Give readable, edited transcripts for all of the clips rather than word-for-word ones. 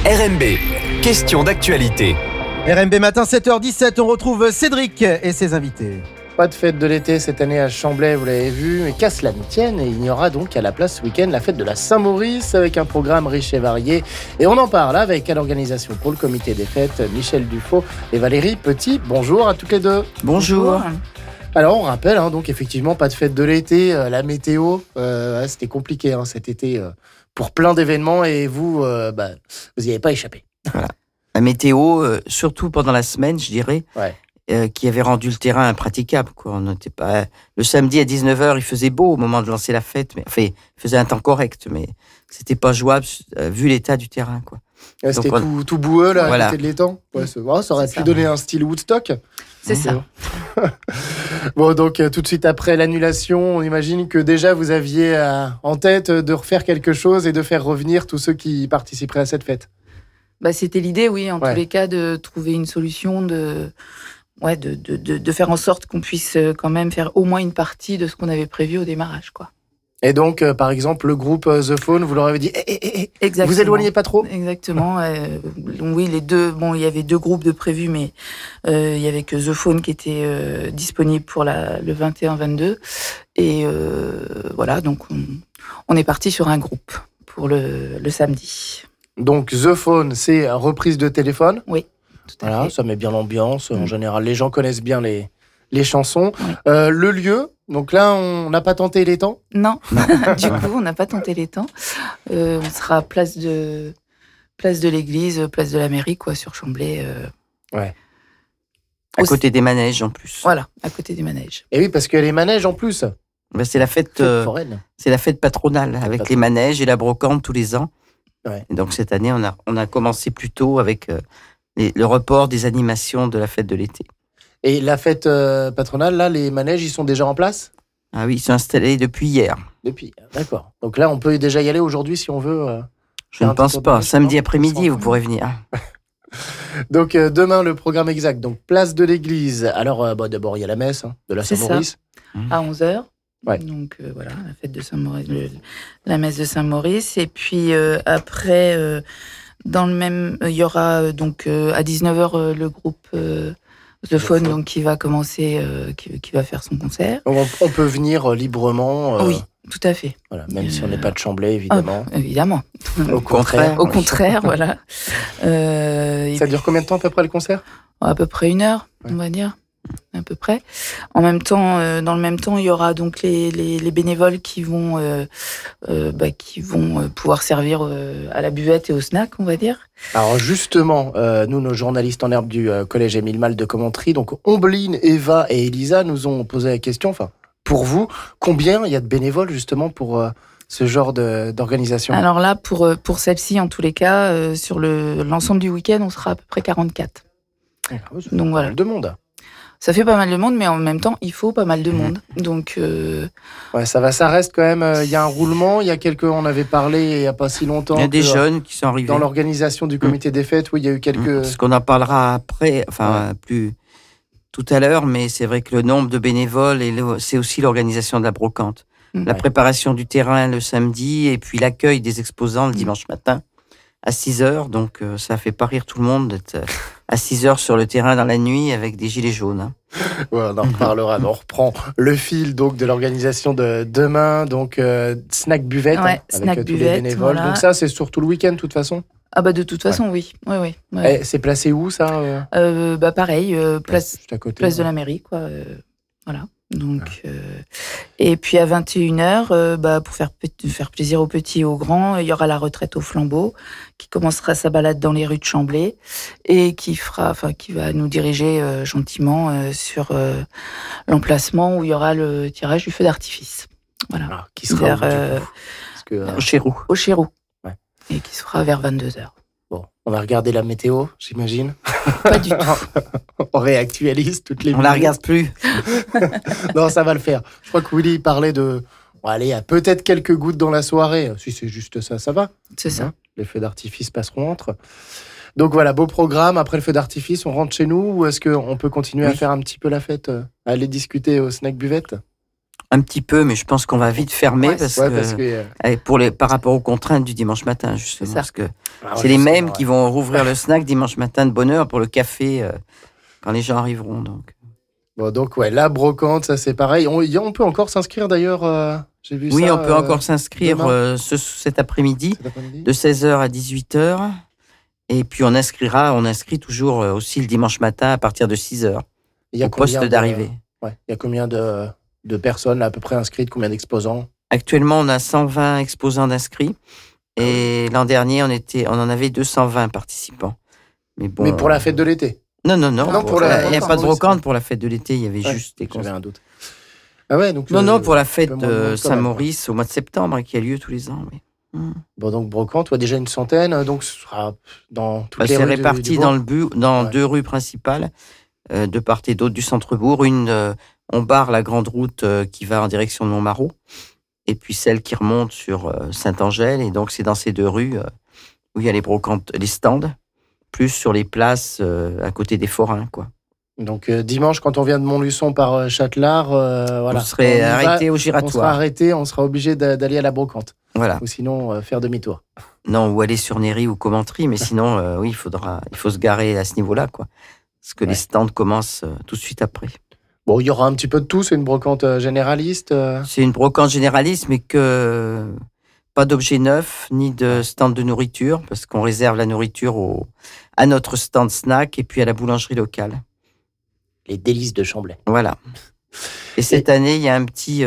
RMB, question d'actualité. RMB matin 7h17, on retrouve Cédric et ses invités. Pas de fête de l'été cette année à Chamblay, vous l'avez vu, mais qu'à cela ne tienne, il y aura donc à la place ce week-end la fête de la Saint-Maurice avec un programme riche et varié. Et on en parle avec à l'organisation pour le comité des fêtes, Michel Dufaux et Valérie Petit. Bonjour à toutes les deux. Bonjour. Alors on rappelle, donc effectivement pas de fête de l'été, la météo, c'était compliqué cet été pour plein d'événements et vous n'y avez pas échappé. Voilà. La météo, surtout pendant la semaine, je dirais, qui avait rendu le terrain impraticable. On n'était pas... Le samedi à 19h, il faisait beau au moment de lancer la fête, mais il faisait un temps correct, mais c'était pas jouable vu l'état du terrain. C'était tout boueux là, à côté de l'étang. Ça aurait pu donner un style Woodstock. C'est ça. Bon, donc tout de suite après l'annulation, on imagine que déjà vous aviez en tête de refaire quelque chose et de faire revenir tous ceux qui participeraient à cette fête. C'était l'idée, oui, en tous les cas, de trouver une solution, de faire en sorte qu'on puisse quand même faire au moins une partie de ce qu'on avait prévu au démarrage, quoi. Et donc, par exemple, le groupe The Faune, vous leur avez dit vous éloignez pas trop. Exactement. Oui, les deux. Bon, il y avait deux groupes de prévus, mais il y avait que The Faune qui était disponible pour le 21-22. Et voilà, donc on est parti sur un groupe pour le samedi. Donc The Faune, c'est reprise de téléphone. Oui. Tout à fait. Ça met bien l'ambiance. En général, les gens connaissent bien les chansons. Oui. Le lieu. Donc là, on n'a pas tenté les temps ? Non. Du coup, on n'a pas tenté les temps. On sera place de l'église, place de la mairie, sur Chamblay. À côté des manèges, en plus. Voilà, à côté des manèges. Et oui, parce qu'il y a les manèges, en plus. C'est la fête foraine. C'est la fête patronale, avec les manèges et la brocante tous les ans. Ouais. Et donc, cette année, on a commencé plus tôt avec le report des animations de la fête de l'été. Et la fête patronale, là, les manèges, ils sont déjà en place ? Ah oui, ils sont installés depuis hier. D'accord. Donc là, on peut déjà y aller aujourd'hui si on veut. Je ne pense pas. Samedi après-midi, vous pourrez venir. Donc demain, le programme exact. Donc place de l'église. Alors d'abord, il y a la messe de la Saint-Maurice. À 11h. Ouais. Donc voilà, la fête de Saint-Maurice, la messe de Saint-Maurice. Et puis après, dans le même, il y aura donc à 19h le groupe The Faune, donc qui va commencer, qui va faire son concert. On peut venir librement. Oui, tout à fait. Voilà, même si on n'est pas de Chamblay, évidemment. Évidemment. Au contraire, voilà. Ça dure combien de temps à peu près le concert ? À peu près 1 heure, on va dire. À peu près. En même temps, dans le même temps, il y aura donc les bénévoles qui vont pouvoir servir à la buvette et au snack, on va dire. Alors justement, nous, nos journalistes en herbe du collège Émile Malle de Commentry, donc Ombeline, Eva et Elisa nous ont posé la question. Enfin, pour vous, combien il y a de bénévoles justement pour ce genre d'organisation ? Alors là, pour celle-ci, en tous les cas, sur l'ensemble du week-end, on sera à peu près 44. Donc voilà. De monde. Ça fait pas mal de monde, mais en même temps, il faut pas mal de monde. Donc, ça reste quand même. Il y a un roulement. Il y a on avait parlé il y a pas si longtemps. Il y a des jeunes qui sont arrivés dans l'organisation du comité des fêtes. Oui, il y a eu quelques. Parce qu'on en parlera après, plus tout à l'heure. Mais c'est vrai que le nombre de bénévoles c'est aussi l'organisation de la brocante, la préparation du terrain le samedi et puis l'accueil des exposants le dimanche matin à 6h. Donc, ça fait pas rire tout le monde d'être à 6h sur le terrain dans la nuit avec des gilets jaunes. On en reparlera. On reprend le fil donc de l'organisation de demain, donc snack buvette avec snack tous les bénévoles. Voilà. Donc ça, c'est sur tout le week-end de toute façon. De toute façon, oui. Et c'est placé où ça pareil, place de la mairie, voilà. Donc, et puis à 21h, pour faire plaisir aux petits et aux grands, il y aura la retraite au flambeau qui commencera sa balade dans les rues de Chamblay et qui va nous diriger gentiment sur l'emplacement où il y aura le tirage du feu d'artifice. Voilà. Alors, qui sera au Chérou. Au Chérou. Ouais. Et qui sera vers 22h. Bon, on va regarder la météo, j'imagine. Pas du tout. On réactualise toutes les minutes. On la regarde plus. Non, ça va le faire. Je crois que Willy parlait de... il y a peut-être quelques gouttes dans la soirée. Si c'est juste ça, ça va. C'est ça. Les feux d'artifice passeront entre. Donc voilà, beau programme. Après le feu d'artifice, on rentre chez nous ou est-ce qu'on peut continuer à faire un petit peu la fête, à aller discuter au snack buvette ? Un petit peu, mais je pense qu'on va vite fermer par rapport aux contraintes du dimanche matin, justement. Parce que c'est les mêmes qui vont rouvrir le snack dimanche matin de bonne heure pour le café quand les gens arriveront. Donc. Bon, donc la brocante, ça c'est pareil. On peut encore s'inscrire d'ailleurs. J'ai vu oui, ça, on peut encore s'inscrire cet après-midi, de 16h à 18h. Et puis on inscrit toujours aussi le dimanche matin à partir de 6h au poste d'arrivée. Il y a combien de personnes là, à peu près inscrites, combien d'exposants? Actuellement, on a 120 exposants d'inscrits. Et l'an dernier, on en avait 220 participants. Mais pour la fête de l'été? Non. Il n'y a pas de brocante pour la fête de l'été. Il y avait juste des concerts. J'avais un doute. Ah ouais, donc non, pour la fête de Saint-Maurice au mois de septembre, qui a lieu tous les ans. Oui. Bon, donc brocante, déjà une centaine, donc ce sera dans toutes les rues. C'est réparti dans 2 rues principales, de part et d'autre du centre-bourg. Une, on barre la grande route qui va en direction de Montmarault, et puis celle qui remonte sur Saint-Angèle. Et donc, c'est dans ces 2 rues où il y a les brocantes, les stands, plus sur les places à côté des forains, quoi. Donc dimanche, quand on vient de Montluçon par Châtelard, on serait arrêté au giratoire. On sera arrêté, on sera obligé d'aller à la brocante. Voilà. Ou sinon faire demi-tour. Non, ou aller sur Néry ou Commentry, mais sinon, il faut se garer à ce niveau-là, quoi. Parce que les stands commencent tout de suite après. Bon, il y aura un petit peu de tout, c'est une brocante généraliste. C'est une brocante généraliste, mais pas d'objets neufs, ni de stand de nourriture, parce qu'on réserve la nourriture à notre stand snack et puis à la boulangerie locale. Les délices de Chamblay. Voilà. Et cette année, il y a un petit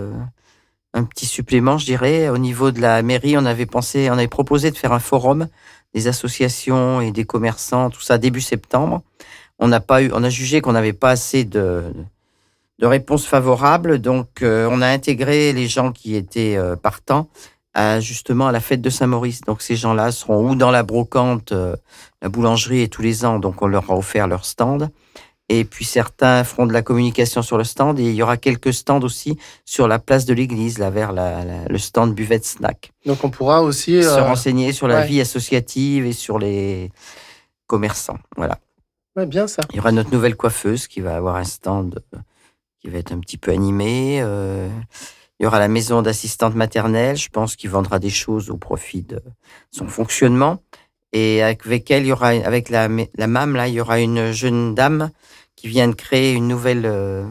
supplément, je dirais. Au niveau de la mairie, on avait proposé de faire un forum des associations et des commerçants, tout ça, début septembre. On a jugé qu'on n'avait pas assez de réponses favorables, donc on a intégré les gens qui étaient partants justement à la fête de Saint-Maurice. Donc ces gens-là seront ou dans la brocante, la boulangerie, et tous les ans, donc on leur a offert leur stand. Et puis certains feront de la communication sur le stand, et il y aura quelques stands aussi sur la place de l'église, là vers le stand buvette snack. Donc on pourra aussi se renseigner sur la vie associative et sur les commerçants. Voilà. Ouais, bien ça. Il y aura notre nouvelle coiffeuse qui va avoir un stand qui va être un petit peu animé. Il y aura la maison d'assistante maternelle, je pense, qui vendra des choses au profit de son fonctionnement. Et avec elle, il y aura, avec la MAM, là, il y aura une jeune dame qui vient de créer une nouvelle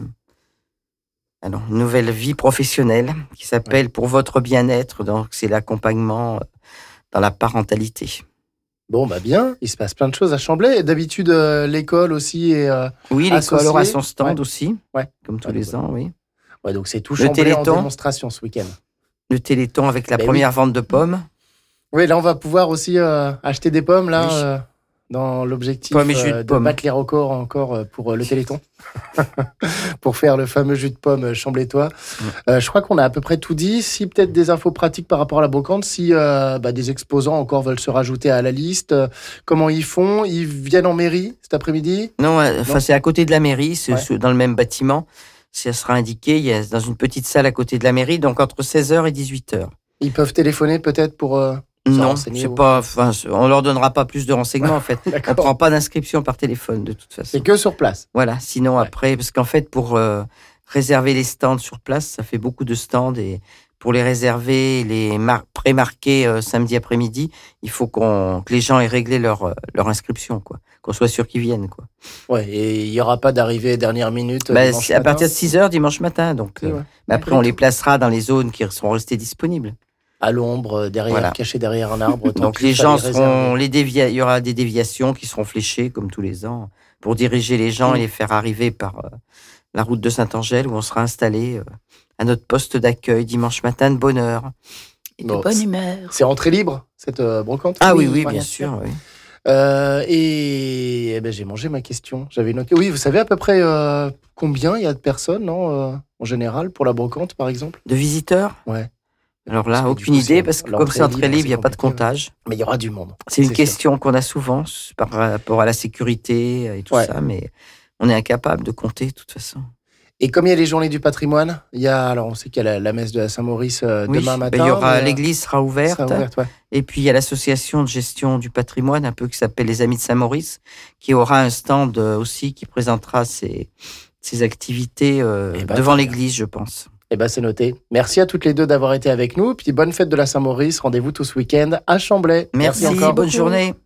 vie professionnelle qui s'appelle Pour votre bien-être. Donc, c'est l'accompagnement dans la parentalité. Bon, bien, il se passe plein de choses à Chamblay. Et d'habitude, l'école aussi est oui, l'école aura son stand aussi, comme tous les ans, oui. Ouais, donc c'est tout Chamblay en démonstration ce week-end. Le Téléthon avec la première vente de pommes. Oui, là, on va pouvoir aussi acheter des pommes, là, dans l'objectif de battre les records encore pour le Téléthon. Pour faire le fameux jus de pomme chamblétois. Je crois qu'on a à peu près tout dit. Si peut-être des infos pratiques par rapport à la brocante, si des exposants encore veulent se rajouter à la liste, comment ils font? Ils viennent en mairie cet après-midi? Non, c'est à côté de la mairie, c'est dans le même bâtiment. Ça sera indiqué, il y a dans une petite salle à côté de la mairie, donc entre 16h et 18h. Ils peuvent téléphoner peut-être pour... non, on leur donnera pas plus de renseignements en fait. On prend pas d'inscription par téléphone de toute façon. C'est que sur place. Voilà. Sinon après, parce qu'en fait pour réserver les stands sur place, ça fait beaucoup de stands et pour les réserver, les pré-marquer samedi après-midi, il faut que les gens aient réglé leur inscription, quoi. Qu'on soit sûr qu'ils viennent, quoi. Ouais. Et il y aura pas d'arrivée dernière minute. C'est à partir de 6h dimanche matin, donc. Après, on les placera dans les zones qui seront restées disponibles. À l'ombre, cachés derrière un arbre. Donc les gens seront, il y aura des déviations qui seront fléchées comme tous les ans pour diriger les gens et les faire arriver par la route de Saint-Angèle où on sera installé à notre poste d'accueil dimanche matin de bonne heure. Et de bonne humeur. C'est entrée libre cette brocante? Ah oui, bien sûr. Oui. J'ai mangé ma question. J'avais noté. Oui, vous savez à peu près combien il y a de personnes, non, en général pour la brocante par exemple? De visiteurs? Ouais. Alors là, aucune idée, parce que comme c'est entrée libre, il n'y a pas de comptage. Mais il y aura du monde. C'est une question qu'on a souvent par rapport à la sécurité et tout ça, mais on est incapable de compter de toute façon. Et comme il y a les journées du patrimoine, on sait qu'il y a la messe de la Saint-Maurice demain matin. L'église sera ouverte. Et puis il y a l'association de gestion du patrimoine, un peu qui s'appelle les Amis de Saint-Maurice, qui aura un stand aussi qui présentera ses activités devant l'église, je pense. Eh ben, c'est noté. Merci à toutes les deux d'avoir été avec nous. Puis bonne fête de la Saint-Maurice. Rendez-vous tout ce week-end à Chamblay. Merci encore. Bonne journée.